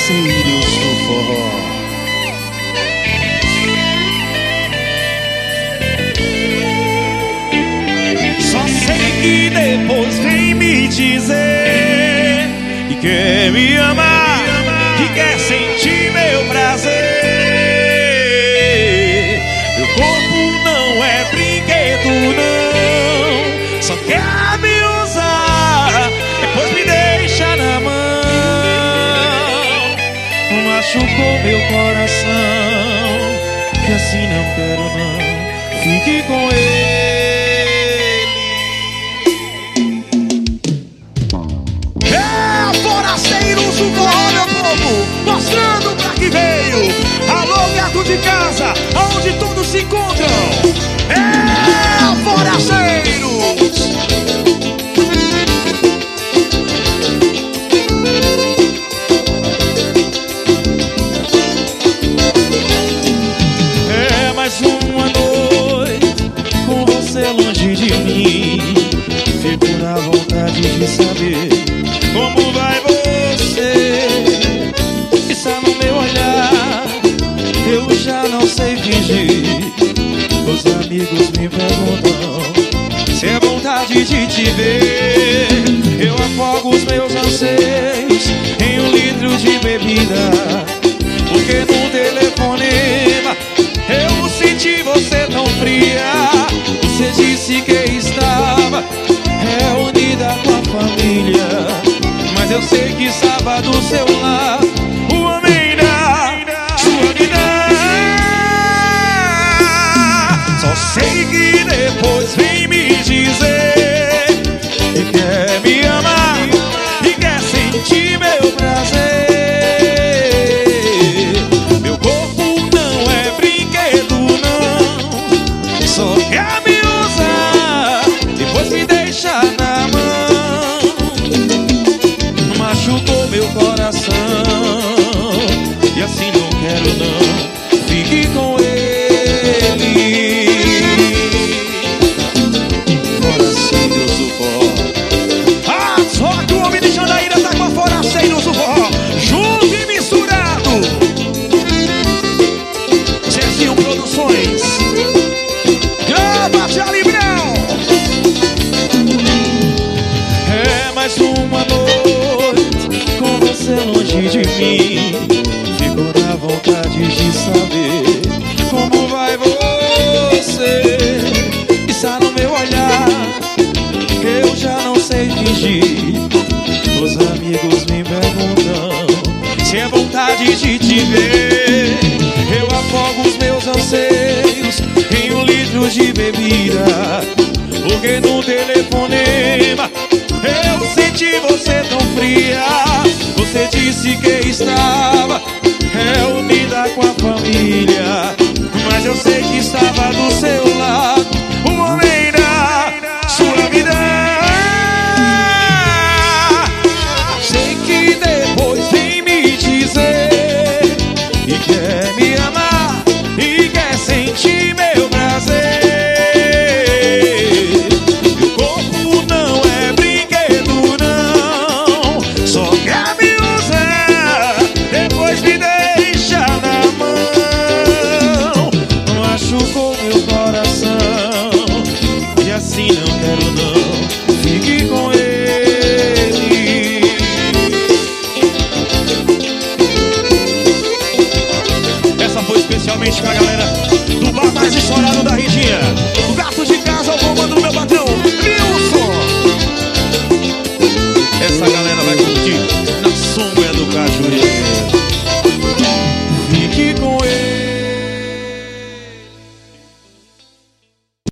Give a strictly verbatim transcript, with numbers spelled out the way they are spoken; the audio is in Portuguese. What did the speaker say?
Forasteiros do Forró. Só sei que depois vem me dizer que quer me amar, que quer sentir meu prazer. Meu corpo não é brinquedo não, só quer me usar, depois me deixa na mão. Machucou meu coração, que assim não quero não, fique com ele. É Forasteiros do Forró, meu povo, mostrando pra que veio. Alô, gato de casa, aonde todos se encontram. É Forasteiros. É mais uma noite com você longe de mim. Fico na vontade de saber como vai você. Está no meu olhar, eu já não sei fingir. Os amigos me perguntam se é vontade de te ver. Eu afogo os meus anseios em um litro de bebida, porque no telefonema eu senti você tão fria. Você disse que estava reunida com a família, mas eu sei que estava do seu lado o homem da sua vida. Só sei que depois vem me dizer que quer me amar e quer sentir meu prazer. Meu corpo não é brinquedo não, só quer me usar, depois me deixa na mão. Machucou meu coração, e assim não quero não, fique com ele. Forasteiros do Forró. Ah, só que o homem de Jandaíra tá com a Forasteiros do Forró, junto e misturado. Zezinho Produções, grava Charlie Brown. É mais uma noite com você longe de mim. Fico na vontade de saber como vai você. Está no meu olhar, eu já não sei fingir. Os amigos me perguntam se é vontade de te ver. Eu afogo os meus anseios em um litro de bebida, porque no telefonema eu senti você tão fria. Você disse que estava reunida com a família, mas eu sei que estava do seu lado o homem da sua vida. Sei que depois vem me dizer que quer me amar e quer sentir meu prazer. Meu corpo não é brinquedo não, só quer me usar, depois me deixa na mão. Machucou meu coração, e assim não quero não, fique com ele. Essa foi especialmente pra galera do bar mais estourado da Riginha. O gato de casa, o comando do meu patrão.